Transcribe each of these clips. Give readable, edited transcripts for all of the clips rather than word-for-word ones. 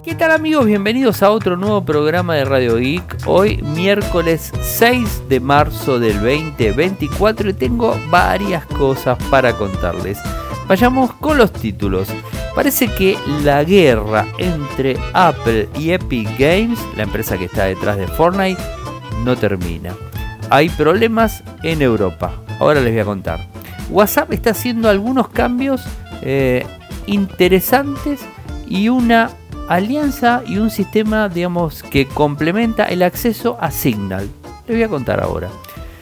¿Qué tal, amigos? Bienvenidos a otro nuevo programa de Radio Geek. Hoy miércoles 6 de marzo del 2024 y tengo varias cosas para contarles. Vayamos con los títulos. Parece que la guerra entre Apple y Epic Games, la empresa que está detrás de Fortnite, no termina. Hay problemas en Europa. Ahora les voy a contar. WhatsApp está haciendo algunos cambios interesantes y una alianza y un sistema, digamos, que complementa el acceso a Signal. Les voy a contar ahora.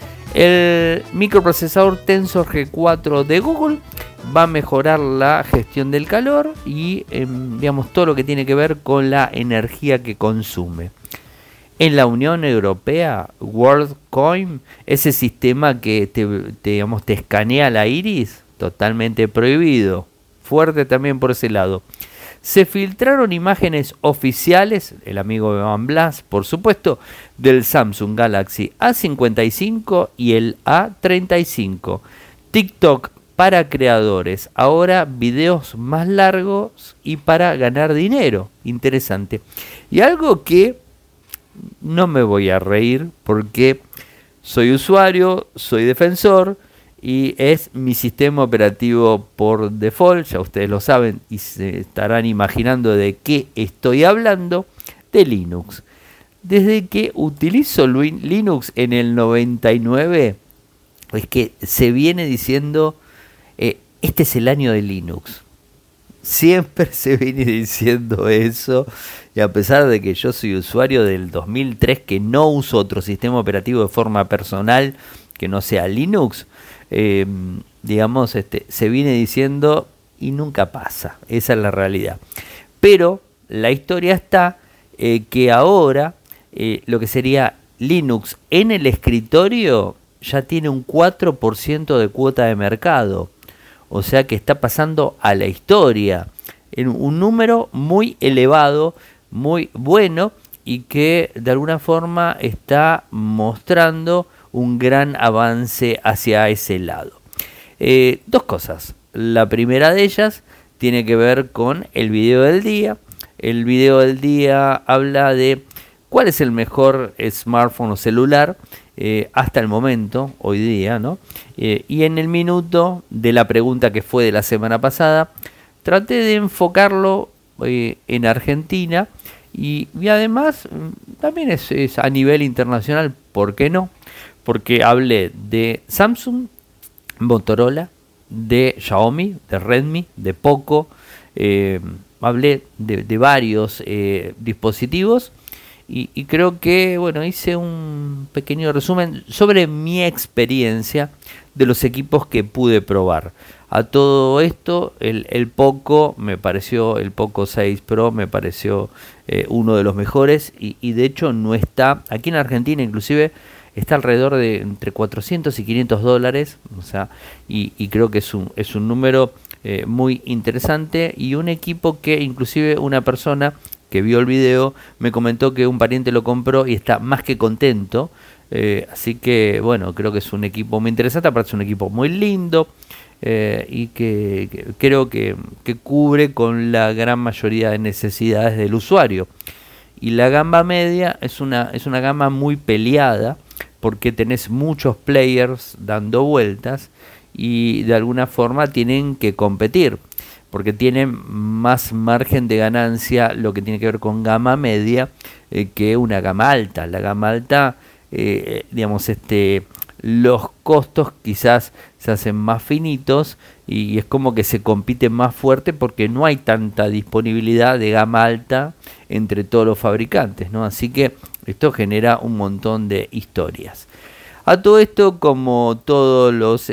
El microprocesador Tensor G4 de Google va a mejorar la gestión del calor y, digamos, todo lo que tiene que ver con la energía que consume. En la Unión Europea, WorldCoin, ese sistema que te escanea la iris, totalmente prohibido. Fuerte también por ese lado. Se filtraron imágenes oficiales, el amigo de OnePlus, por supuesto, del Samsung Galaxy A55 y el A35. TikTok para creadores, ahora videos más largos y para ganar dinero. Interesante. Y algo que no me voy a reír porque soy usuario, soy defensor y es mi sistema operativo por default, ya ustedes lo saben y se estarán imaginando de qué estoy hablando, de Linux. Desde que utilizo Linux en el 99, es que se viene diciendo, este es el año de Linux. Siempre se viene diciendo eso, y a pesar de que yo soy usuario del 2003, que no uso otro sistema operativo de forma personal que no sea Linux, digamos, se viene diciendo y nunca pasa. Esa es la realidad. Pero la historia está que ahora lo que sería Linux en el escritorio ya tiene un 4% de cuota de mercado. O sea que está pasando a la historia en un número muy elevado, muy bueno, y que de alguna forma está mostrando un gran avance hacia ese lado. Dos cosas. La primera de ellas tiene que ver con el video del día. El video del día habla de cuál es el mejor smartphone o celular hasta el momento, hoy día, ¿no? Y en el minuto de la pregunta que fue de la semana pasada, traté de enfocarlo en Argentina y además también es a nivel internacional, ¿por qué no? Porque hablé de Samsung, Motorola, de Xiaomi, de Redmi, de Poco, hablé de varios dispositivos y creo que, bueno, hice un pequeño resumen sobre mi experiencia de los equipos que pude probar. A todo esto, el Poco me pareció, el Poco 6 Pro me pareció uno de los mejores y de hecho no está, aquí en Argentina inclusive, está alrededor de entre 400 y 500 dólares, o sea, y creo que es un número muy interesante y un equipo que inclusive una persona que vio el video me comentó que un pariente lo compró y está más que contento, así que bueno, creo que es un equipo muy interesante, aparte es un equipo muy lindo y que creo que cubre con la gran mayoría de necesidades del usuario. Y la gama media es una gama muy peleada, porque tenés muchos players dando vueltas y de alguna forma tienen que competir, porque tienen más margen de ganancia lo que tiene que ver con gama media que una gama alta. La gama alta, digamos, los costos quizás se hacen más finitos y es como que se compite más fuerte porque no hay tanta disponibilidad de gama alta entre todos los fabricantes, ¿no? Así que esto genera un montón de historias. A todo esto, como todos los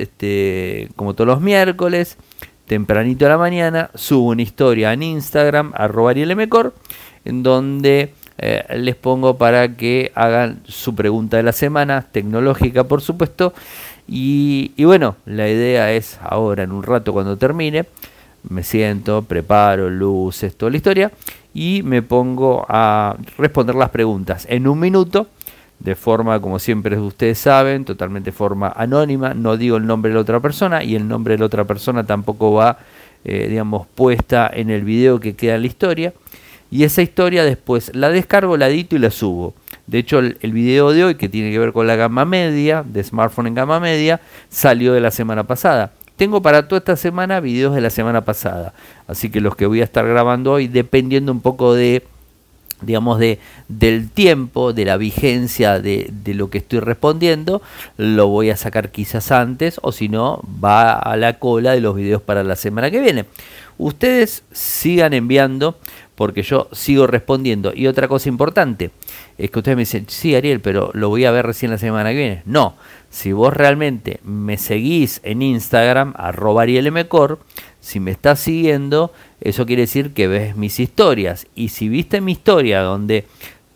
miércoles, tempranito a la mañana, subo una historia en Instagram, @arielmcor, en donde les pongo para que hagan su pregunta de la semana, tecnológica por supuesto, y bueno, la idea es ahora, en un rato cuando termine, me siento, preparo luces, toda la historia, y me pongo a responder las preguntas en un minuto, de forma, como siempre ustedes saben, totalmente forma anónima, no digo el nombre de la otra persona, y el nombre de la otra persona tampoco va, digamos, puesta en el video que queda en la historia. y esa historia después la descargo, la edito y la subo. De hecho, el video de hoy, que tiene que ver con la gama media, de smartphone en gama media, salió de la semana pasada. Tengo para toda esta semana videos de la semana pasada, así que los que voy a estar grabando hoy, dependiendo un poco de, digamos, del tiempo, de la vigencia de lo que estoy respondiendo, lo voy a sacar quizás antes, o si no, va a la cola de los videos para la semana que viene. Ustedes sigan enviando, porque yo sigo respondiendo. Y otra cosa importante es que ustedes me dicen, sí, Ariel, pero lo voy a ver recién la semana que viene. No, si vos realmente me seguís en Instagram, @ArielMcor, si me estás siguiendo, eso quiere decir que ves mis historias. Y si viste mi historia donde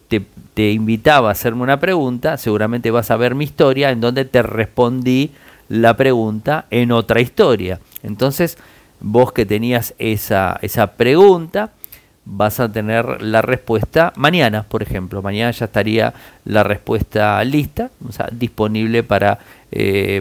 te invitaba a hacerme una pregunta, seguramente vas a ver mi historia en donde te respondí la pregunta en otra historia. Entonces, vos que tenías esa pregunta, vas a tener la respuesta mañana, por ejemplo. Mañana ya estaría la respuesta lista, o sea, disponible para que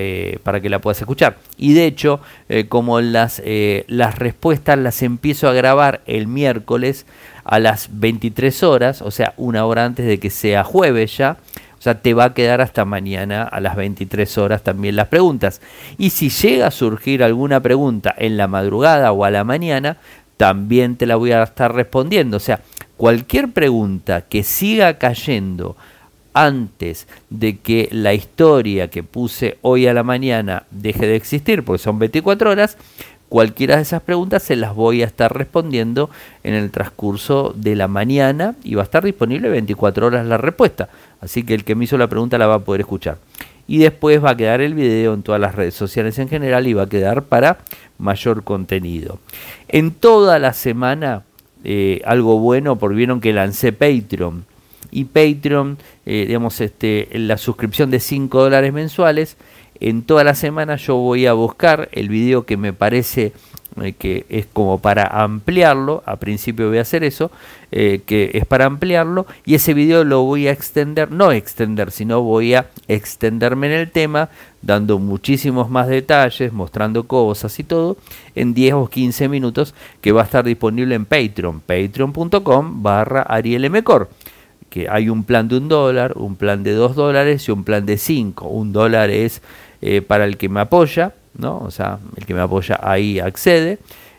la puedas escuchar. Y de hecho, como las respuestas las empiezo a grabar el miércoles a las 23 horas, o sea, una hora antes de que sea jueves ya, o sea, te va a quedar hasta mañana a las 23 horas también las preguntas. Y si llega a surgir alguna pregunta en la madrugada o a la mañana, también te la voy a estar respondiendo. O sea, cualquier pregunta que siga cayendo antes de que la historia que puse hoy a la mañana deje de existir, porque son 24 horas, cualquiera de esas preguntas se las voy a estar respondiendo en el transcurso de la mañana y va a estar disponible 24 horas la respuesta. Así que el que me hizo la pregunta la va a poder escuchar. Y después va a quedar el video en todas las redes sociales en general y va a quedar para mayor contenido. En toda la semana, algo bueno, porque vieron que lancé Patreon. Y Patreon, digamos, la suscripción de $5 mensuales. En toda la semana yo voy a buscar el video que me parece que es como para ampliarlo. A principio voy a hacer eso, que es para ampliarlo, y ese video lo voy a extender, no extender, sino voy a extenderme en el tema, dando muchísimos más detalles, mostrando cosas y todo, en 10 o 15 minutos, que va a estar disponible en Patreon, patreon.com/ArielMcor. Que hay un plan de $1, un plan de $2 y un plan de 5. $1 es para el que me apoya, ¿no? O sea, el que me apoya ahí accede.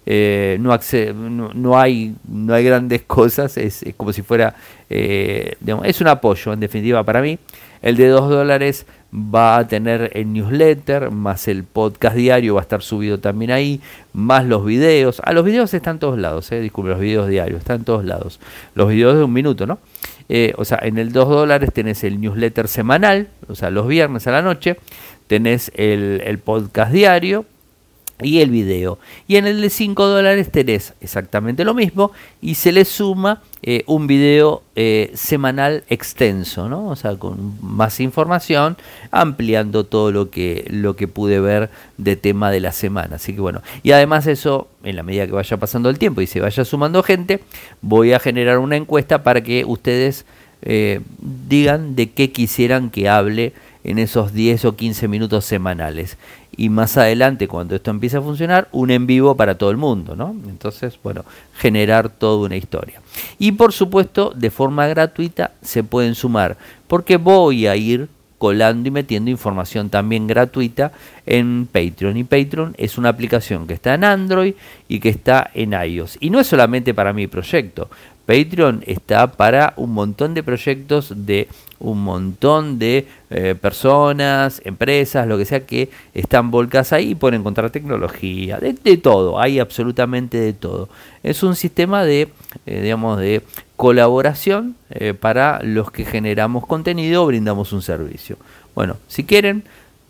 No hay grandes cosas, es como si fuera, digamos, es un apoyo en definitiva para mí. El de $2 va a tener el newsletter, más el podcast diario va a estar subido también ahí, más los videos. Los videos están en todos lados, disculpe, los videos diarios están en todos lados. Los videos de 1 minuto, ¿no? O sea, en el $2 tenés el newsletter semanal, o sea, los viernes a la noche, tenés el podcast diario y el video. Y en el de $5 tenés exactamente lo mismo y se le suma un video semanal extenso, ¿no? O sea, con más información, ampliando todo lo que pude ver de tema de la semana. Así que bueno, y además eso, en la medida que vaya pasando el tiempo y se vaya sumando gente, voy a generar una encuesta para que ustedes digan de qué quisieran que hable en esos 10 o 15 minutos semanales. Y más adelante, cuando esto empiece a funcionar, un en vivo para todo el mundo, ¿no? Entonces, bueno, generar toda una historia. Y por supuesto, de forma gratuita se pueden sumar, porque voy a ir colando y metiendo información también gratuita en Patreon. Y Patreon es una aplicación que está en Android y que está en iOS. Y no es solamente para mi proyecto. Patreon está para un montón de proyectos de un montón de personas, empresas, lo que sea, que están volcadas ahí y pueden encontrar tecnología, de todo, hay absolutamente de todo. Es un sistema de, digamos, de colaboración para los que generamos contenido o brindamos un servicio. Bueno, si quieren,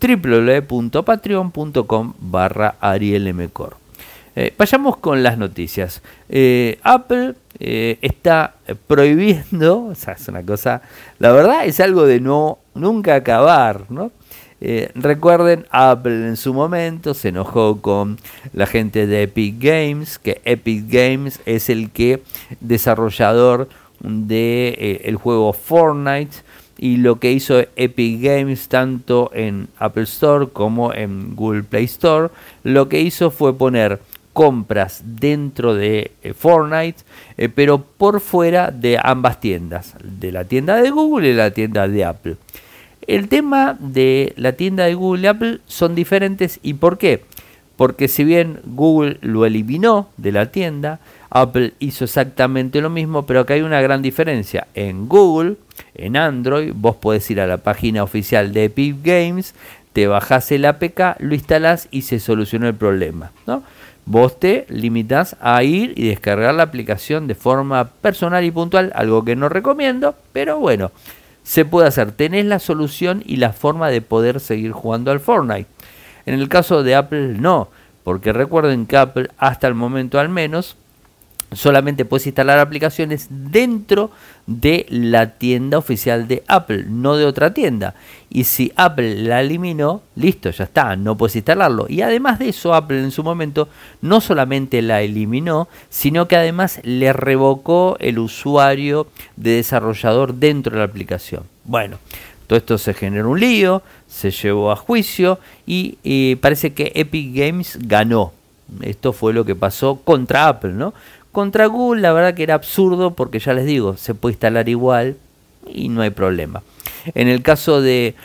www.patreon.com/ArielMcor. Vayamos con las noticias. Apple está prohibiendo, o sea, es una cosa, la verdad es algo de nunca acabar, ¿no? Recuerden, Apple en su momento se enojó con la gente de Epic Games, que Epic Games es el desarrollador de el juego Fortnite, y lo que hizo Epic Games tanto en Apple Store como en Google Play Store, lo que hizo fue poner compras dentro de Fortnite, pero por fuera de ambas tiendas, de la tienda de Google y de la tienda de Apple. El tema de la tienda de Google y Apple son diferentes. ¿Y por qué? Porque si bien Google lo eliminó de la tienda, Apple hizo exactamente lo mismo, pero acá hay una gran diferencia. En Google, en Android, vos podés ir a la página oficial de Epic Games, te bajás el APK, lo instalás y se solucionó el problema, ¿no? Vos te limitás a ir y descargar la aplicación de forma personal y puntual, algo que no recomiendo, pero bueno, se puede hacer. Tenés la solución y la forma de poder seguir jugando al Fortnite. En el caso de Apple no, porque recuerden que Apple, hasta el momento al menos, solamente puedes instalar aplicaciones dentro de la tienda oficial de Apple, no de otra tienda. Y si Apple la eliminó, listo, ya está, no puedes instalarlo. Y además de eso, Apple en su momento no solamente la eliminó, sino que además le revocó el usuario de desarrollador dentro de la aplicación. Bueno, todo esto se generó un lío, se llevó a juicio y parece que Epic Games ganó. Esto fue lo que pasó contra Apple, ¿no? Contra Google la verdad que era absurdo porque ya les digo, se puede instalar igual y no hay problema. En el caso de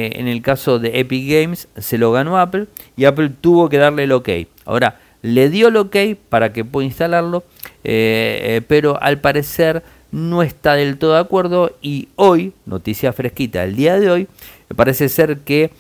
Epic Games se lo ganó Apple y Apple tuvo que darle el OK. Ahora, le dio el OK para que pueda instalarlo, pero al parecer no está del todo de acuerdo y hoy, noticia fresquita, el día de hoy, parece ser que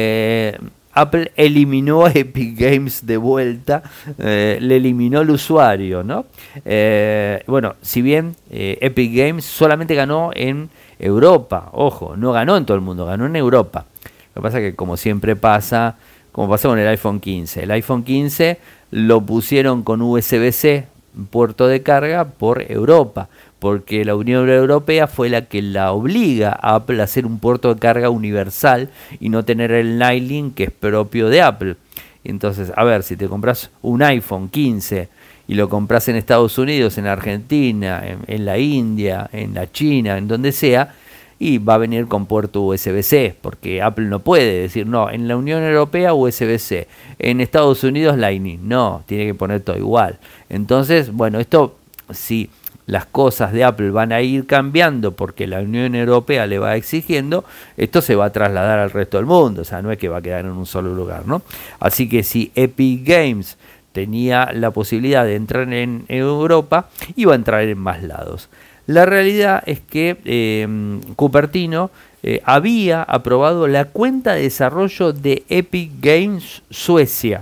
Apple eliminó a Epic Games de vuelta, le eliminó el usuario, ¿no? Bueno, si bien Epic Games solamente ganó en Europa, ojo, no ganó en todo el mundo, ganó en Europa. Lo que pasa es que como siempre pasa, como pasó con el iPhone 15, el iPhone 15 lo pusieron con USB-C, puerto de carga, por Europa, porque la Unión Europea fue la que la obliga a Apple a hacer un puerto de carga universal y no tener el Lightning que es propio de Apple. Entonces, a ver, si te compras un iPhone 15 y lo compras en Estados Unidos, en Argentina, en la India, en la China, en donde sea, y va a venir con puerto USB-C, porque Apple no puede decir, no, en la Unión Europea USB-C, en Estados Unidos Lightning, no, tiene que poner todo igual. Entonces, bueno, esto sí, las cosas de Apple van a ir cambiando porque la Unión Europea le va exigiendo, esto se va a trasladar al resto del mundo, o sea, no es que va a quedar en un solo lugar, ¿no? Así que si Epic Games tenía la posibilidad de entrar en Europa, iba a entrar en más lados. La realidad es que Cupertino había aprobado la cuenta de desarrollo de Epic Games Suecia,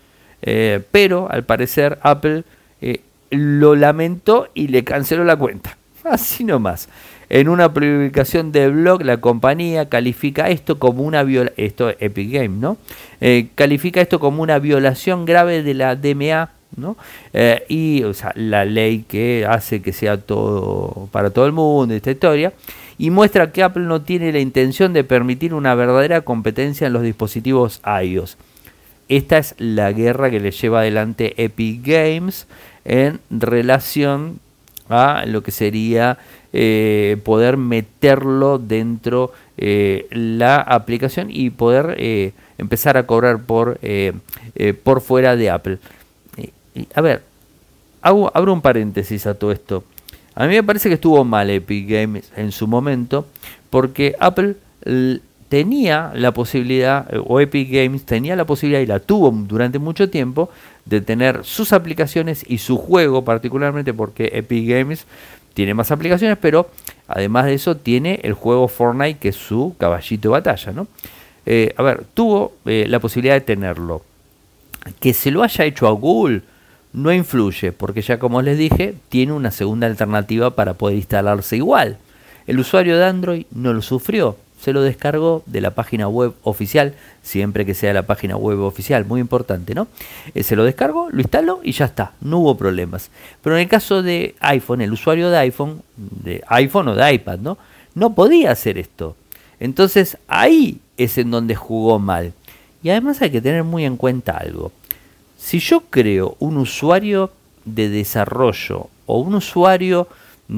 pero al parecer Apple lo lamentó y le canceló la cuenta. Así nomás. En una publicación de blog, la compañía califica esto como una violación, esto es Epic Games, ¿no? Califica esto como una violación grave de la DMA, ¿no? Y, o sea, la ley que hace que sea todo para todo el mundo, esta historia, y muestra que Apple no tiene la intención de permitir una verdadera competencia en los dispositivos iOS. Esta es la guerra que le lleva adelante Epic Games en relación a lo que sería poder meterlo dentro la aplicación y poder empezar a cobrar por fuera de Apple. A ver, abro un paréntesis a todo esto. A mí me parece que estuvo mal Epic Games en su momento porque Apple tenía la posibilidad, o Epic Games tenía la posibilidad y la tuvo durante mucho tiempo, de tener sus aplicaciones y su juego, particularmente porque Epic Games tiene más aplicaciones, pero además de eso tiene el juego Fortnite, que es su caballito de batalla, ¿no? A ver, tuvo la posibilidad de tenerlo. Que se lo haya hecho a Google no influye, porque ya como les dije, tiene una segunda alternativa para poder instalarse igual. El usuario de Android no lo sufrió, se lo descargó de la página web oficial, siempre que sea la página web oficial, muy importante, ¿no? Se lo descargó, lo instaló y ya está, no hubo problemas. Pero en el caso de iPhone, el usuario de iPhone o de iPad, ¿no? No podía hacer esto. Entonces ahí es en donde jugó mal. Y además hay que tener muy en cuenta algo. Si yo creo un usuario de desarrollo o un usuario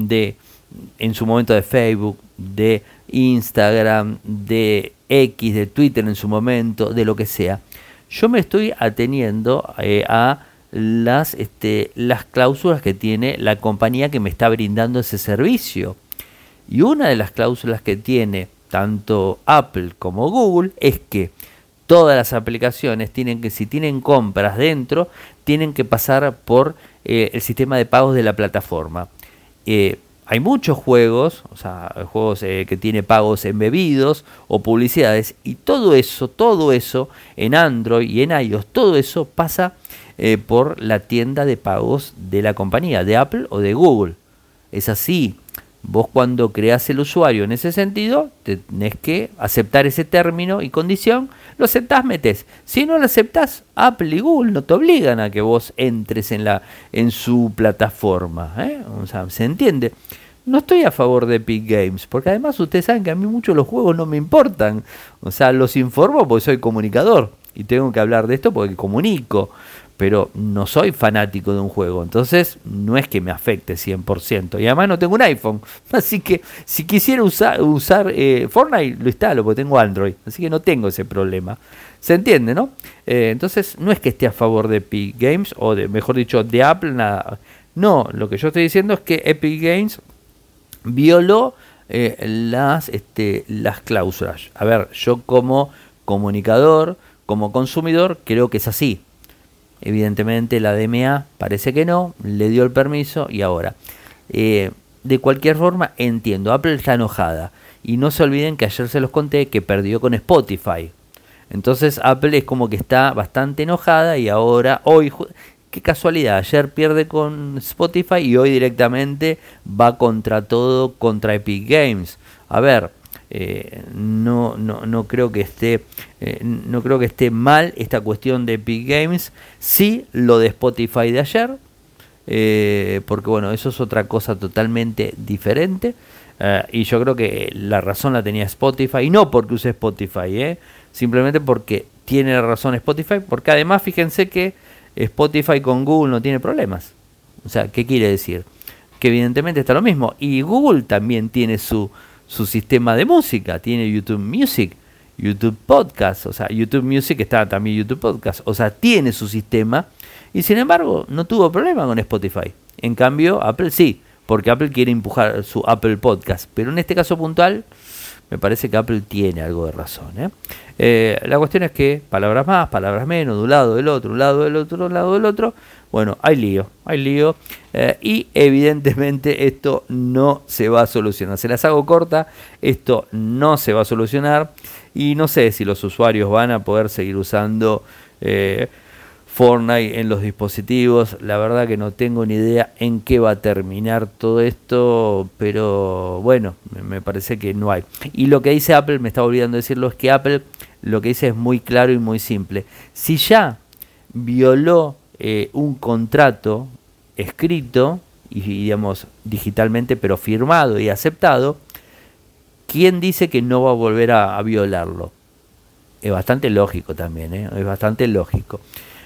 en su momento de Facebook, de Instagram, de X, de Twitter en su momento, de lo que sea, yo me estoy ateniendo a las cláusulas que tiene la compañía que me está brindando ese servicio. Y una de las cláusulas que tiene tanto Apple como Google es que todas las aplicaciones tienen que, si tienen compras dentro, tienen que pasar por el sistema de pagos de la plataforma. Hay muchos juegos, o sea, juegos que tiene pagos embebidos o publicidades, y todo eso en Android y en iOS, todo eso pasa por la tienda de pagos de la compañía, de Apple o de Google. Es así. Vos cuando creás el usuario en ese sentido, tenés que aceptar ese término y condición, lo aceptás, metés. Si no lo aceptás, Apple y Google no te obligan a que vos entres en su plataforma. O sea, ¿se entiende? No estoy a favor de Epic Games, porque además ustedes saben que a mí muchos los juegos no me importan. O sea, los informo porque soy comunicador y tengo que hablar de esto porque comunico. Pero no soy fanático de un juego, entonces no es que me afecte 100%. Y además no tengo un iPhone, así que si quisiera usar Fortnite, lo instalo porque tengo Android, así que no tengo ese problema. ¿Se entiende, no? Entonces no es que esté a favor de Epic Games, o mejor dicho, de Apple, nada. No, lo que yo estoy diciendo es que Epic Games violó las cláusulas. A ver, yo como comunicador, como consumidor, creo que es así. Evidentemente la DMA parece que no, le dio el permiso y ahora. De cualquier forma, entiendo, Apple está enojada. Y no se olviden que ayer se los conté que perdió con Spotify. Entonces Apple es como que está bastante enojada y ahora, hoy, qué casualidad, ayer pierde con Spotify y hoy directamente va contra todo, contra Epic Games. A ver, no creo que esté mal esta cuestión de Epic Games. Sí, lo de Spotify de ayer, porque bueno, eso es otra cosa totalmente diferente, y yo creo que la razón la tenía Spotify, y no porque use Spotify, simplemente porque tiene razón Spotify, porque además fíjense que Spotify con Google no tiene problemas. O sea, ¿qué quiere decir? Que evidentemente está lo mismo, y Google también tiene su sistema de música, tiene YouTube Music, YouTube Podcast, o sea, YouTube Music está también YouTube Podcast, o sea, tiene su sistema y sin embargo no tuvo problema con Spotify. En cambio, Apple sí, porque Apple quiere empujar su Apple Podcast, pero en este caso puntual me parece que Apple tiene algo de razón. La cuestión es que palabras más, palabras menos, de un lado del otro, un lado del otro, un lado del otro. Bueno, hay lío. Y evidentemente esto no se va a solucionar. Se las hago corta, esto no se va a solucionar. Y no sé si los usuarios van a poder seguir usando Fortnite en los dispositivos. La verdad que no tengo ni idea en qué va a terminar todo esto, pero bueno, me parece que no hay. Y lo que dice Apple, me estaba olvidando decirlo, es que Apple lo que dice es muy claro y muy simple. Si ya violó un contrato escrito y digamos digitalmente, pero firmado y aceptado, ¿quién dice que no va a volver a violarlo? Es bastante lógico también, es bastante lógico.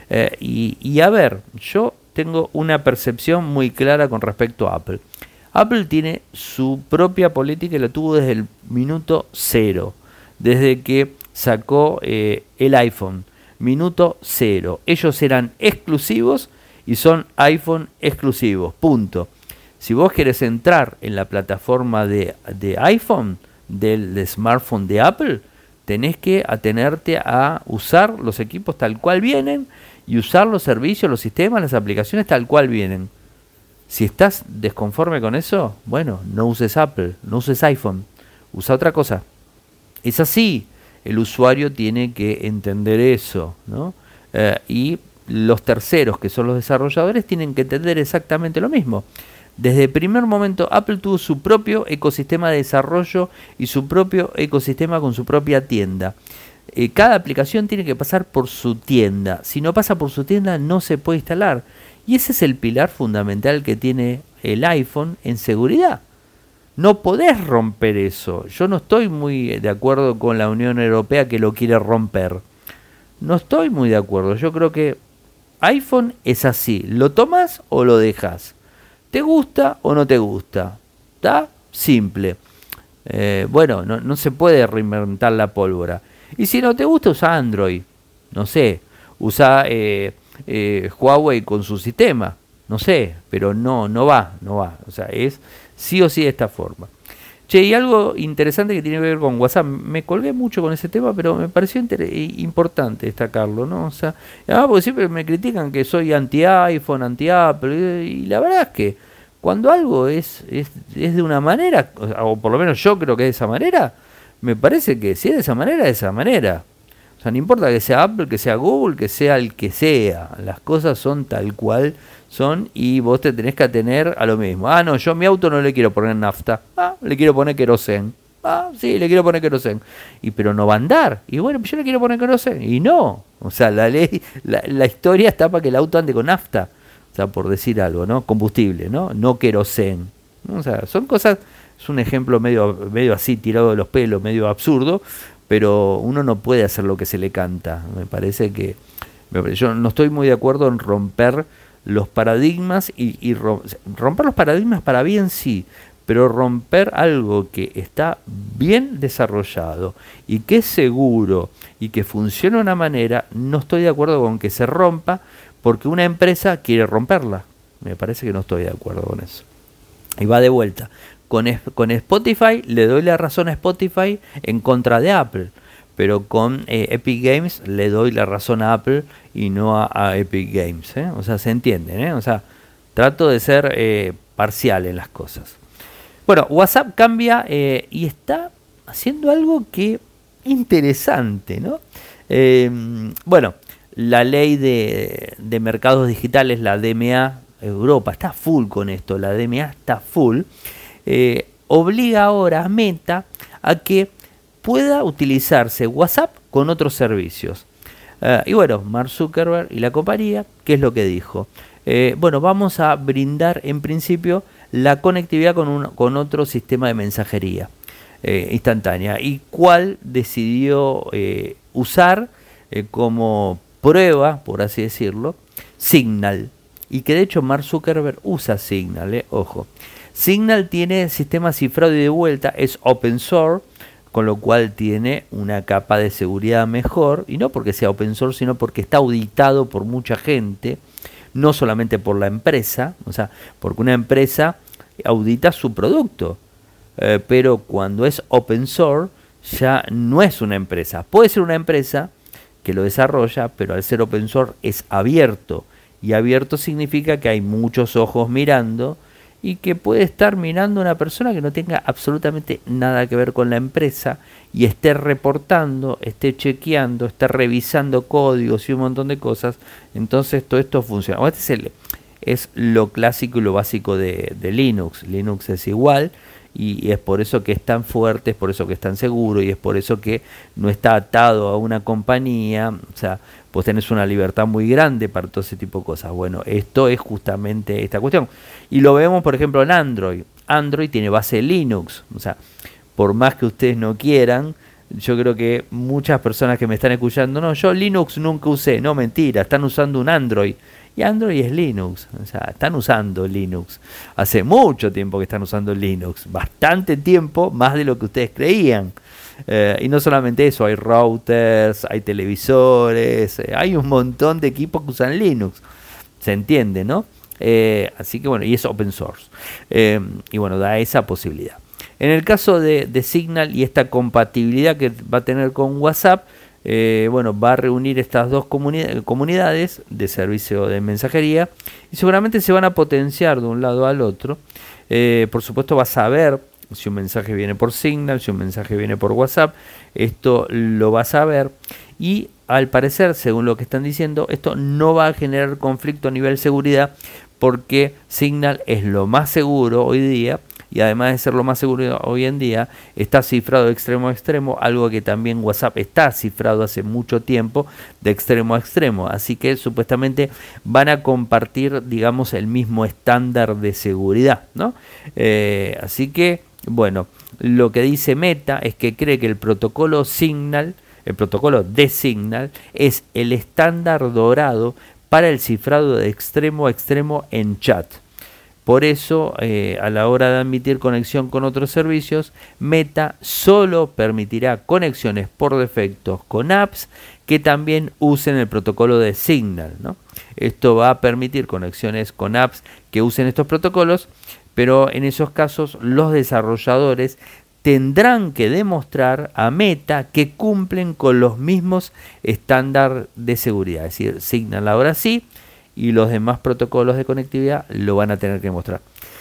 Y a ver, yo tengo una percepción muy clara con respecto a Apple. Apple tiene su propia política y la tuvo desde el minuto cero, desde que sacó el iPhone. Minuto cero. Ellos eran exclusivos y son iPhone exclusivos. Punto. Si vos querés entrar en la plataforma de iPhone, del smartphone de Apple, tenés que atenerte a usar los equipos tal cual vienen y usar los servicios, los sistemas, las aplicaciones tal cual vienen. Si estás desconforme con eso, bueno, no uses Apple, no uses iPhone, usa otra cosa. Es así. El usuario tiene que entender eso, ¿no? Y los terceros, que son los desarrolladores, tienen que entender exactamente lo mismo. Desde el primer momento, Apple tuvo su propio ecosistema de desarrollo y su propio ecosistema con su propia tienda. Cada aplicación tiene que pasar por su tienda. Si no pasa por su tienda, no se puede instalar. Y ese es el pilar fundamental que tiene el iPhone en seguridad. No podés romper eso. Yo no estoy muy de acuerdo con la Unión Europea que lo quiere romper. No estoy muy de acuerdo. Yo creo que iPhone es así. ¿Lo tomas o lo dejas? ¿Te gusta o no te gusta? ¿Está? Simple. Bueno, no se puede reinventar la pólvora. Y si no te gusta, usa Android. No sé. Usa Huawei con su sistema. No sé, pero no va. O sea, es sí o sí de esta forma. Che, y algo interesante que tiene que ver con WhatsApp. Me colgué mucho con ese tema, pero me pareció importante destacarlo, ¿no? O sea, porque siempre me critican que soy anti-iPhone, anti-Apple, y la verdad es que cuando algo es de una manera, o por lo menos yo creo que es de esa manera, me parece que si es de esa manera, es de esa manera. O sea, no importa que sea Apple, que sea Google, que sea el que sea. Las cosas son tal cual son y vos te tenés que atener a lo mismo. Ah, no, yo a mi auto no le quiero poner nafta. Ah, le quiero poner querosén. Ah, sí, le quiero poner querosén. Y pero no va a andar. Y bueno, yo le quiero poner querosén. Y no. O sea, la ley, la historia está para que el auto ande con nafta. O sea, por decir algo, ¿no? Combustible, ¿no? No querosén. O sea, son cosas, es un ejemplo medio así, tirado de los pelos, medio absurdo, pero uno no puede hacer lo que se le canta. Me parece que yo no estoy muy de acuerdo en romper los paradigmas y romper los paradigmas para bien sí, pero romper algo que está bien desarrollado y que es seguro y que funciona de una manera, no estoy de acuerdo con que se rompa porque una empresa quiere romperla. Me parece que no estoy de acuerdo con eso. Y va de vuelta. Con Spotify le doy la razón a Spotify en contra de Apple, pero con Epic Games le doy la razón a Apple y no a Epic Games, ¿eh? O sea, se entienden, ¿eh? O sea, trato de ser parcial en las cosas. Bueno, WhatsApp cambia y está haciendo algo que interesante, ¿no? Bueno, la ley de mercados digitales, la DMA, Europa está full con esto, la DMA está full. Obliga ahora a Meta a que pueda utilizarse WhatsApp con otros servicios. Y bueno, Mark Zuckerberg y la compañía, ¿qué es lo que dijo? Bueno, vamos a brindar en principio la conectividad con otro sistema de mensajería instantánea. ¿Y cuál decidió usar como prueba, por así decirlo? Signal. Y que de hecho Mark Zuckerberg usa Signal, ojo. Signal tiene sistema cifrado y de vuelta, es open source, con lo cual tiene una capa de seguridad mejor, y no porque sea open source, sino porque está auditado por mucha gente, no solamente por la empresa, o sea, porque una empresa audita su producto, pero cuando es open source ya no es una empresa. Puede ser una empresa que lo desarrolla, pero al ser open source es abierto, y abierto significa que hay muchos ojos mirando, y que puede estar mirando una persona que no tenga absolutamente nada que ver con la empresa y esté reportando, esté chequeando, esté revisando códigos y un montón de cosas. Entonces todo esto funciona. Bueno, este es lo clásico y lo básico de Linux. Linux es igual y es por eso que es tan fuerte, es por eso que es tan seguro y es por eso que no está atado a una compañía. O sea, vos tenés una libertad muy grande para todo ese tipo de cosas. Bueno, esto es justamente esta cuestión. Y lo vemos, por ejemplo, en Android. Android tiene base Linux. O sea, por más que ustedes no quieran, yo creo que muchas personas que me están escuchando, no, yo Linux nunca usé. No, mentira, están usando un Android. Y Android es Linux. O sea, están usando Linux. Hace mucho tiempo que están usando Linux. Bastante tiempo, más de lo que ustedes creían. Y no solamente eso, hay routers, hay televisores, hay un montón de equipos que usan Linux, se entiende, ¿no? Así que bueno, y es open source, y bueno, da esa posibilidad. En el caso de Signal y esta compatibilidad que va a tener con WhatsApp, bueno, va a reunir estas dos comunidades de servicio de mensajería y seguramente se van a potenciar de un lado al otro. Por supuesto va a saber si un mensaje viene por Signal, si un mensaje viene por WhatsApp, esto lo vas a ver y al parecer, según lo que están diciendo, esto no va a generar conflicto a nivel seguridad porque Signal es lo más seguro hoy día y además de ser lo más seguro hoy en día, está cifrado de extremo a extremo, algo que también WhatsApp está cifrado hace mucho tiempo de extremo a extremo, así que supuestamente van a compartir, digamos, el mismo estándar de seguridad, ¿no? Así que bueno, lo que dice Meta es que cree que el protocolo Signal, el protocolo de Signal, es el estándar dorado para el cifrado de extremo a extremo en chat. Por eso, a la hora de admitir conexión con otros servicios, Meta solo permitirá conexiones por defecto con apps que también usen el protocolo de Signal, ¿no? Esto va a permitir conexiones con apps que usen estos protocolos, pero en esos casos los desarrolladores tendrán que demostrar a Meta que cumplen con los mismos estándares de seguridad. Es decir, Signal ahora sí, y los demás protocolos de conectividad lo van a tener que mostrar.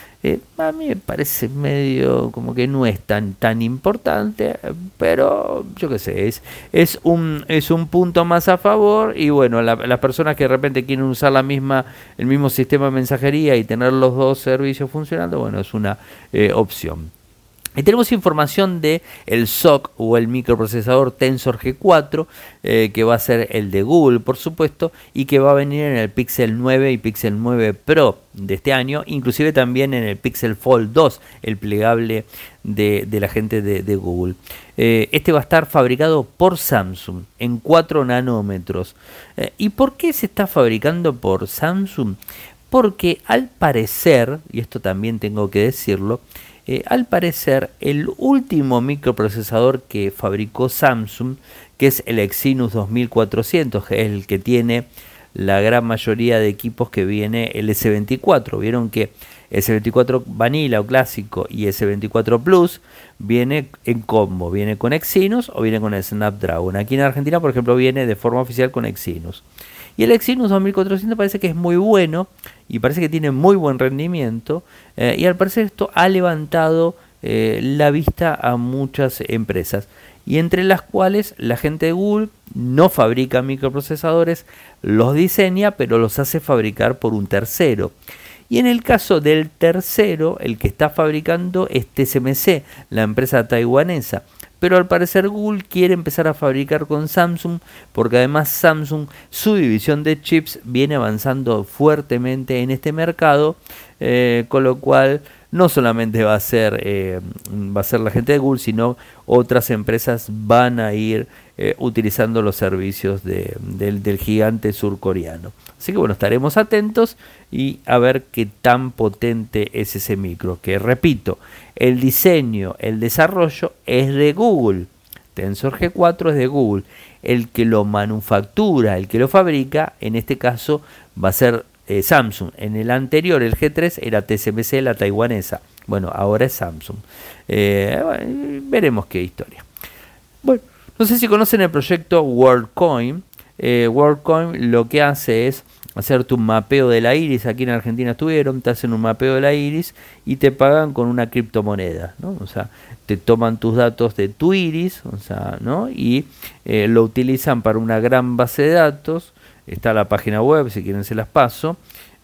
A mí me parece medio como que no es tan importante, pero yo qué sé, es un punto más a favor. Y bueno, las personas que de repente quieren usar el mismo sistema de mensajería y tener los dos servicios funcionando, bueno, es una opción. Y tenemos información de el SoC o el microprocesador Tensor G4, que va a ser el de Google, por supuesto, y que va a venir en el Pixel 9 y Pixel 9 Pro de este año, inclusive también en el Pixel Fold 2, el plegable de la gente de Google. Este va a estar fabricado por Samsung en 4 nanómetros. ¿Y por qué se está fabricando por Samsung? Porque al parecer, y esto también tengo que decirlo, al parecer el último microprocesador que fabricó Samsung, que es el Exynos 2400, que es el que tiene la gran mayoría de equipos que viene el S24. Vieron que S24 Vanilla o clásico y S24 Plus viene en combo, viene con Exynos o viene con el Snapdragon. Aquí en Argentina, por ejemplo, viene de forma oficial con Exynos. Y el Exynos 2400 parece que es muy bueno y parece que tiene muy buen rendimiento, y al parecer esto ha levantado la vista a muchas empresas, y entre las cuales la gente de Google no fabrica microprocesadores, los diseña, pero los hace fabricar por un tercero. Y en el caso del tercero, el que está fabricando es TSMC, la empresa taiwanesa. Pero al parecer Google quiere empezar a fabricar con Samsung, porque además Samsung, su división de chips, viene avanzando fuertemente en este mercado, con lo cual no solamente va a ser la gente de Google, sino otras empresas van a ir utilizando los servicios del gigante surcoreano. Así que bueno, estaremos atentos y a ver qué tan potente es ese micro, que repito, el diseño, el desarrollo es de Google. Tensor G4 es de Google. El que lo manufactura, el que lo fabrica, en este caso va a ser Samsung. En el anterior, el G3, era TSMC, la taiwanesa. Bueno, ahora es Samsung. Veremos qué historia. Bueno, no sé si conocen el proyecto WorldCoin. WorldCoin lo que hace es hacerte un mapeo de la iris. Aquí en Argentina estuvieron, te hacen un mapeo de la iris y te pagan con una criptomoneda, ¿no? O sea, te toman tus datos de tu iris, o sea, ¿no? Y lo utilizan para una gran base de datos. Está la página web, si quieren se las paso,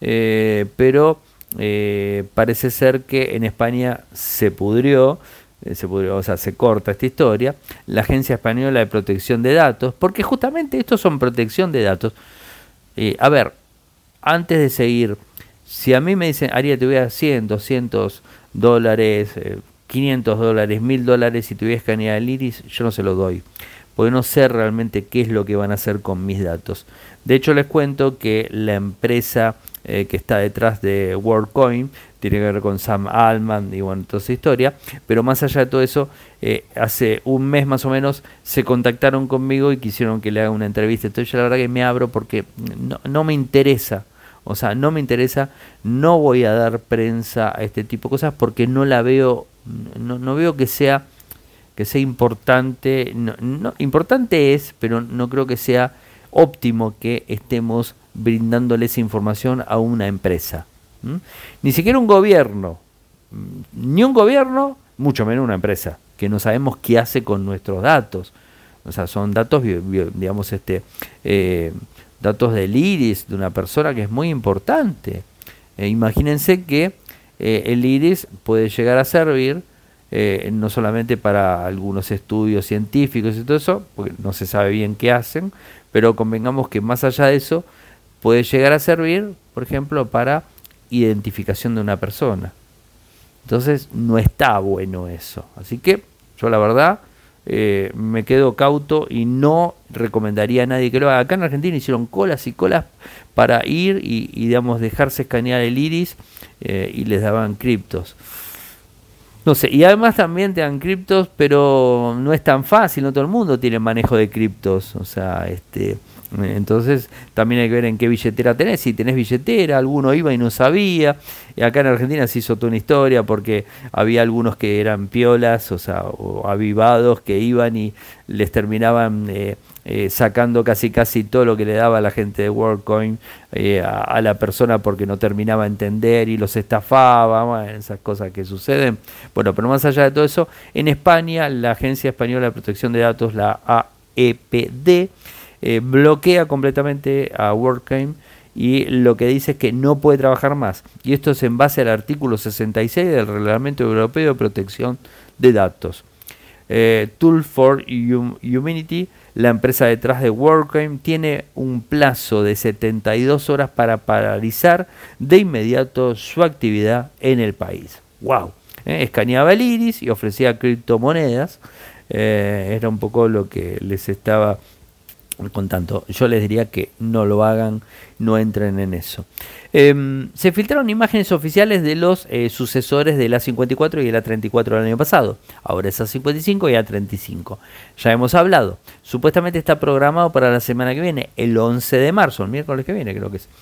pero parece ser que en España se pudrió, o sea, se corta esta historia, la Agencia Española de Protección de Datos, porque justamente estos son protección de datos. A ver, antes de seguir, si a mí me dicen, Ariel, te voy a dar 100, 200 dólares, 500 dólares, 1000 dólares y te voy a escanear el iris, yo no se lo doy, porque no sé realmente qué es lo que van a hacer con mis datos. De hecho, les cuento que la empresa que está detrás de WorldCoin tiene que ver con Sam Altman y bueno, toda esa historia, pero más allá de todo eso, hace un mes más o menos se contactaron conmigo y quisieron que le haga una entrevista. Entonces yo la verdad que me abro porque no me interesa, o sea, no me interesa, no voy a dar prensa a este tipo de cosas porque no la veo, no veo que sea importante. Importante es, pero no creo que sea óptimo que estemos brindándole esa información a una empresa. Ni siquiera un gobierno, ni un gobierno, mucho menos una empresa, que no sabemos qué hace con nuestros datos. O sea, son datos, digamos, datos del iris de una persona, que es muy importante. Imagínense que el iris puede llegar a servir no solamente para algunos estudios científicos y todo eso, porque no se sabe bien qué hacen, pero convengamos que más allá de eso puede llegar a servir, por ejemplo, para identificación de una persona. Entonces no está bueno eso. Así que yo la verdad me quedo cauto y no recomendaría a nadie que lo haga. Acá en Argentina hicieron colas y colas para ir y digamos, dejarse escanear el iris, y les daban criptos. No sé, y además también te dan criptos, pero no es tan fácil, no todo el mundo tiene manejo de criptos, o sea, entonces también hay que ver en qué billetera tenés. Si tenés billetera, alguno iba y no sabía. Y acá en Argentina se hizo toda una historia porque había algunos que eran piolas, o sea, o avivados, que iban y les terminaban sacando casi todo lo que le daba a la gente de WorldCoin, a la persona, porque no terminaba de entender y los estafaba. Bueno, esas cosas que suceden. Bueno, pero más allá de todo eso, en España la Agencia Española de Protección de Datos, la AEPD, bloquea completamente a WorldCoin, y lo que dice es que no puede trabajar más. Y esto es en base al artículo 66 del Reglamento Europeo de Protección de Datos. Tool for Humanity, la empresa detrás de WorldCoin, tiene un plazo de 72 horas para paralizar de inmediato su actividad en el país. ¡Wow! Escaneaba el iris y ofrecía criptomonedas. Era un poco lo que les estaba contando. Yo les diría que no lo hagan, no entren en eso. Se filtraron imágenes oficiales de los sucesores del A54 y el A34 del año pasado. Ahora es A55 y A35. Ya hemos hablado. Supuestamente está programado para la semana que viene, el 11 de marzo, el miércoles que viene creo que es.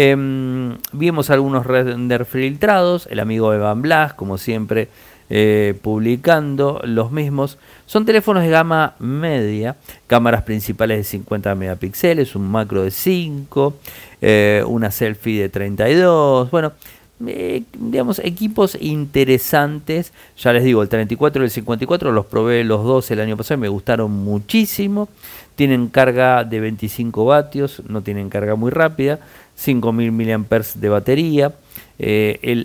Vimos algunos render filtrados. El amigo Evan Blass, como siempre, publicando los mismos. Son teléfonos de gama media, cámaras principales de 50 megapíxeles, un macro de 5, una selfie de 32. Bueno, digamos, equipos interesantes. Ya les digo, el 34 y el 54 los probé los dos el año pasado y me gustaron muchísimo. Tienen carga de 25 vatios, no tienen carga muy rápida, 5000 mAh de batería. El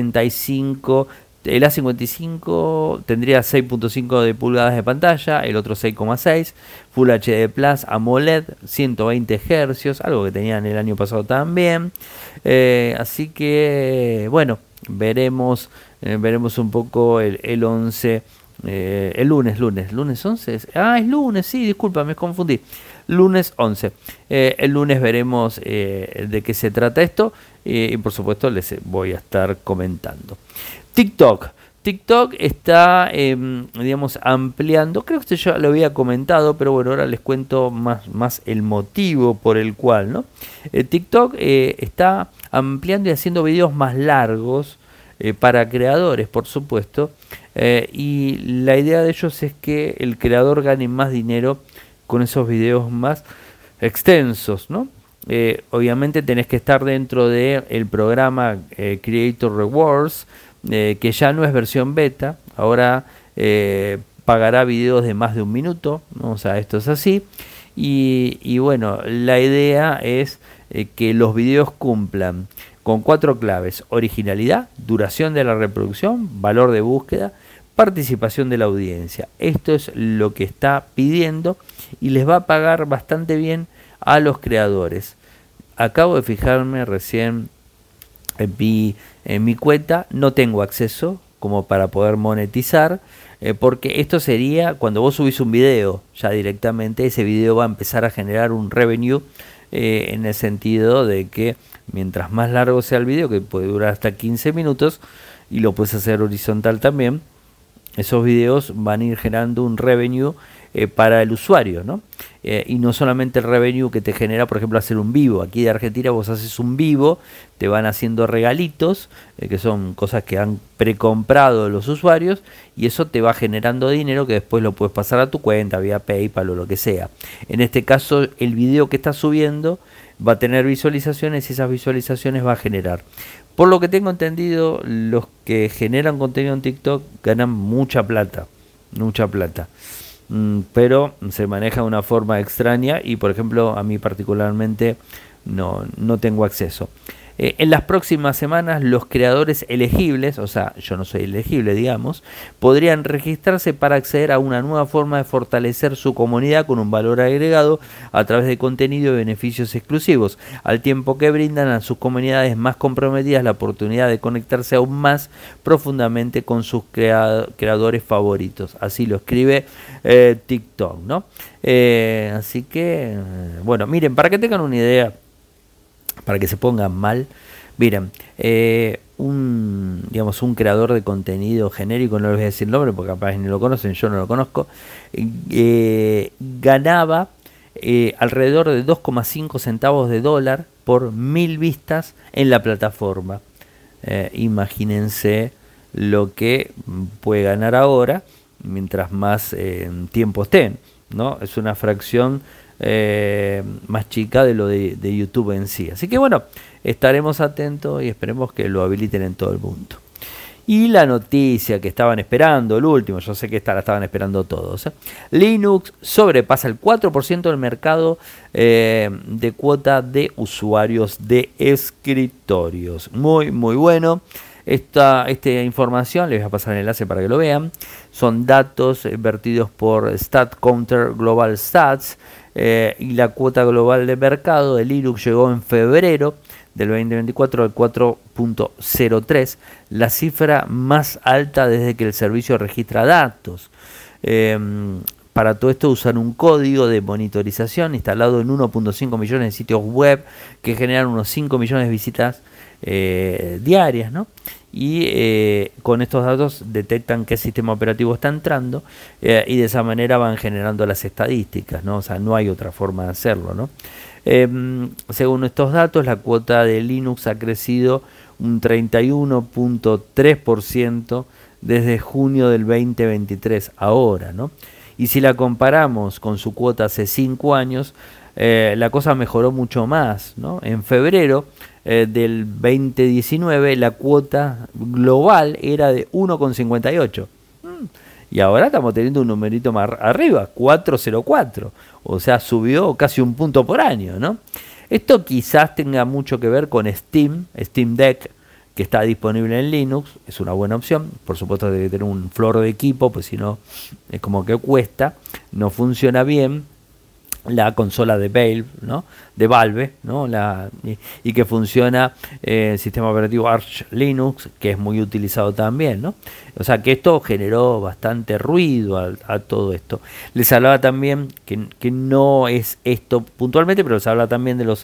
A55 tendría 6.5 de pulgadas de pantalla, el otro 6,6, Full HD Plus AMOLED, 120 Hz, algo que tenían el año pasado también. Así que, bueno, veremos un poco el 11, el lunes 11. Es lunes, sí, disculpa, me confundí. Lunes 11. El lunes veremos de qué se trata esto, y por supuesto les voy a estar comentando. TikTok está, digamos, ampliando. Creo que esto ya lo había comentado, pero bueno, ahora les cuento más el motivo por el cual, ¿no? TikTok está ampliando y haciendo videos más largos para creadores, por supuesto. Y la idea de ellos es que el creador gane más dinero con esos videos más extensos, ¿no? Obviamente tenés que estar dentro del programa Creator Rewards, que ya no es versión beta. Ahora pagará videos de más de 1 minuto, ¿no? O sea, esto es así. Y bueno, la idea es que los videos cumplan con 4 claves: originalidad, duración de la reproducción, valor de búsqueda, participación de la audiencia. Esto es lo que está pidiendo y les va a pagar bastante bien a los creadores. Acabo de fijarme recién, vi en mi cuenta, no tengo acceso como para poder monetizar, porque esto sería cuando vos subís un video, ya directamente ese video va a empezar a generar un revenue, en el sentido de que mientras más largo sea el video, que puede durar hasta 15 minutos, y lo puedes hacer horizontal también, esos videos van a ir generando un revenue para el usuario, ¿no? Y no solamente el revenue que te genera, por ejemplo, hacer un vivo. Aquí de Argentina vos haces un vivo, te van haciendo regalitos, que son cosas que han precomprado los usuarios, y eso te va generando dinero que después lo puedes pasar a tu cuenta vía PayPal o lo que sea. En este caso, el video que estás subiendo va a tener visualizaciones y esas visualizaciones va a generar. Por lo que tengo entendido, los que generan contenido en TikTok ganan mucha plata, pero se maneja de una forma extraña y, por ejemplo, a mí particularmente no tengo acceso. En las próximas semanas los creadores elegibles, o sea, yo no soy elegible, digamos, podrían registrarse para acceder a una nueva forma de fortalecer su comunidad con un valor agregado a través de contenido y beneficios exclusivos, al tiempo que brindan a sus comunidades más comprometidas la oportunidad de conectarse aún más profundamente con sus creadores favoritos. Así lo escribe TikTok, ¿no? Así que, bueno, miren, para que tengan una idea, para que se pongan mal, miren, un creador de contenido genérico, no les voy a decir el nombre porque capaz ni lo conocen, yo no lo conozco, ganaba alrededor de 2,5 centavos de dólar por 1000 vistas en la plataforma. Imagínense lo que puede ganar ahora mientras más tiempo estén, ¿no? Es una fracción más chica de lo de YouTube en sí. Así que bueno, estaremos atentos y esperemos que lo habiliten en todo el mundo. Y la noticia que estaban esperando, el último, yo sé que esta la estaban esperando todos, Linux sobrepasa el 4% del mercado de cuota de usuarios de escritorios. Muy, muy bueno. Esta información, les voy a pasar el enlace para que lo vean, son datos vertidos por StatCounter Global Stats, y la cuota global de mercado de Linux llegó en febrero del 2024 al 4.03, la cifra más alta desde que el servicio registra datos. Para todo esto usan un código de monitorización instalado en 1.5 millones de sitios web que generan unos 5 millones de visitas diarias, ¿no? Y con estos datos detectan qué sistema operativo está entrando, y de esa manera van generando las estadísticas, ¿no? O sea, no hay otra forma de hacerlo, ¿no? Según estos datos, la cuota de Linux ha crecido un 31.3% desde junio del 2023 ahora, ¿no? Y si la comparamos con su cuota hace 5 años, la cosa mejoró mucho más, ¿no? En febrero del 2019 la cuota global era de 1,58. Y ahora estamos teniendo un numerito más arriba, 4,04. O sea, subió casi un punto por año, ¿no? Esto quizás tenga mucho que ver con Steam Deck, que está disponible en Linux. Es una buena opción. Por supuesto debe tener un flor de equipo, pues si no es como que cuesta, no funciona bien. La consola de Valve, ¿no? De Valve, ¿no? Y que funciona el sistema operativo Arch Linux, que es muy utilizado también, ¿no? O sea que esto generó bastante ruido a todo esto. Les hablaba también que no es esto puntualmente, pero les habla también de los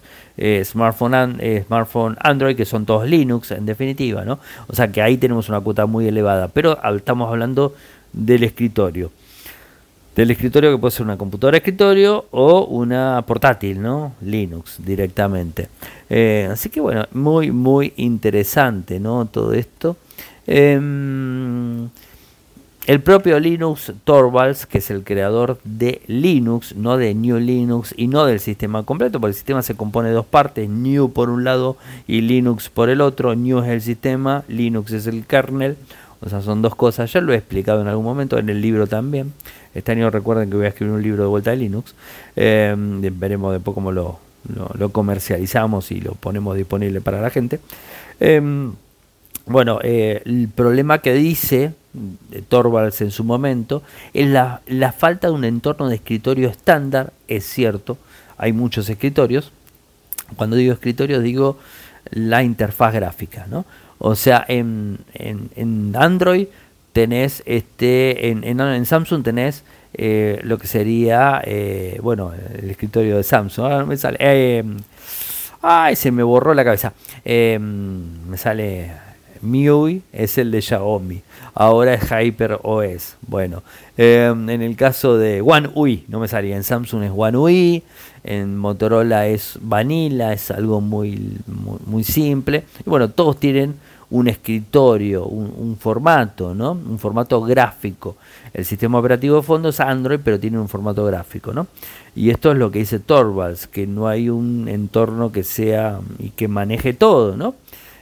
smartphone Android, que son todos Linux en definitiva, ¿no? O sea que ahí tenemos una cuota muy elevada, pero estamos hablando del escritorio. Del escritorio, que puede ser una computadora de escritorio o una portátil, ¿no? Linux directamente. Así que bueno, muy muy interesante, ¿no? Todo esto. El propio Linus Torvalds, que es el creador de Linux, no de GNU Linux y no del sistema completo, porque el sistema se compone de dos partes, GNU por un lado y Linux por el otro. GNU es el sistema, Linux es el kernel. O sea, son dos cosas. Ya lo he explicado en algún momento, en el libro también. Este año recuerden que voy a escribir un libro de vuelta de Linux. Veremos después cómo lo comercializamos y lo ponemos disponible para la gente. Bueno, el problema que dice Torvalds en su momento es la falta de un entorno de escritorio estándar. Es cierto, hay muchos escritorios. Cuando digo escritorio digo la interfaz gráfica, ¿no? O sea, en Android tenés en Samsung tenés lo que sería el escritorio de Samsung. Ahora me sale se me borró la cabeza. Me sale MIUI, es el de Xiaomi. Ahora es HyperOS. Bueno, en el caso de One UI no me salía. En Samsung es One UI. En Motorola es Vanilla, es algo muy simple. Y bueno, todos tienen un escritorio, un formato, ¿no? Un formato gráfico. El sistema operativo de fondo es Android, pero tiene un formato gráfico, ¿no? Y esto es lo que dice Torvalds, que no hay un entorno que sea y que maneje todo, ¿no?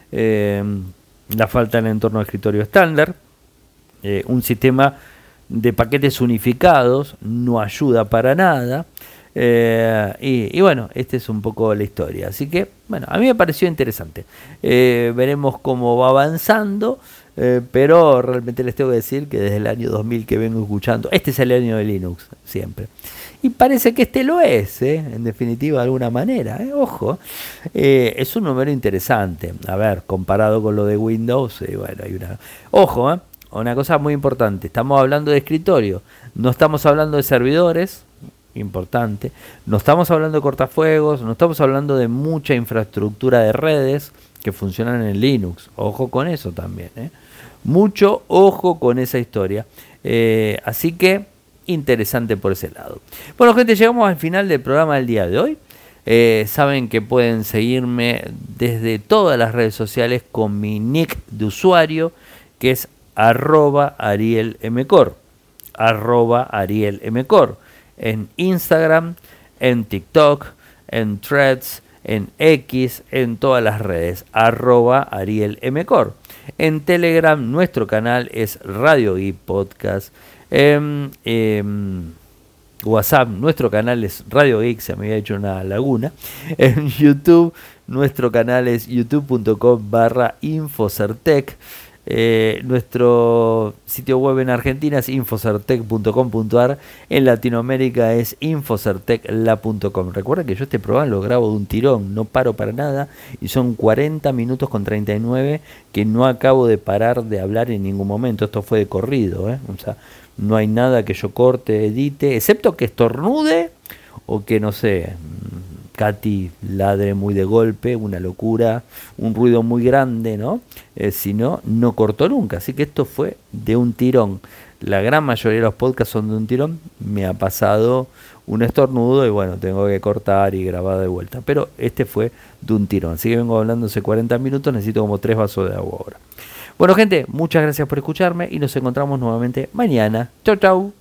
La falta del entorno de escritorio estándar, un sistema de paquetes unificados no ayuda para nada. Y bueno, esta es un poco la historia. Así que, bueno, a mí me pareció interesante. Veremos cómo va avanzando. Pero realmente les tengo que decir que desde el año 2000 que vengo escuchando, este es el año de Linux, siempre. Y parece que este lo es, en definitiva, de alguna manera. Ojo, es un número interesante. A ver, comparado con lo de Windows, bueno, hay una... Ojo, una cosa muy importante. Estamos hablando de escritorio, no estamos hablando de servidores. Importante. No estamos hablando de cortafuegos, no estamos hablando de mucha infraestructura de redes que funcionan en Linux. Ojo con eso también. Mucho ojo con esa historia. Así que interesante por ese lado. Bueno, gente, llegamos al final del programa del día de hoy. Saben que pueden seguirme desde todas las redes sociales con mi nick de usuario, que es @arielmcor. @arielmcor. En Instagram, en TikTok, en Threads, en X, en todas las redes, @arielmcor. En Telegram, nuestro canal es Radio Geek Podcast. En WhatsApp, nuestro canal es Radio Geek, se me había hecho una laguna. En YouTube, nuestro canal es youtube.com/Infocertec. Nuestro sitio web en Argentina es infocertec.com.ar. En Latinoamérica es infocertecla.com. Recuerden que yo este programa lo grabo de un tirón, no paro para nada, y son 40 minutos con 39 que no acabo de parar de hablar en ningún momento. Esto fue de corrido, o sea, no hay nada que yo corte, edite, excepto que estornude o que, no sé, Katy ladre muy de golpe, una locura, un ruido muy grande, ¿no? Si no, no cortó nunca. Así que esto fue de un tirón. La gran mayoría de los podcasts son de un tirón. Me ha pasado un estornudo y bueno, tengo que cortar y grabar de vuelta. Pero este fue de un tirón. Así que vengo hablando hace 40 minutos, necesito como 3 vasos de agua ahora. Bueno, gente, muchas gracias por escucharme y nos encontramos nuevamente mañana. Chau, chau.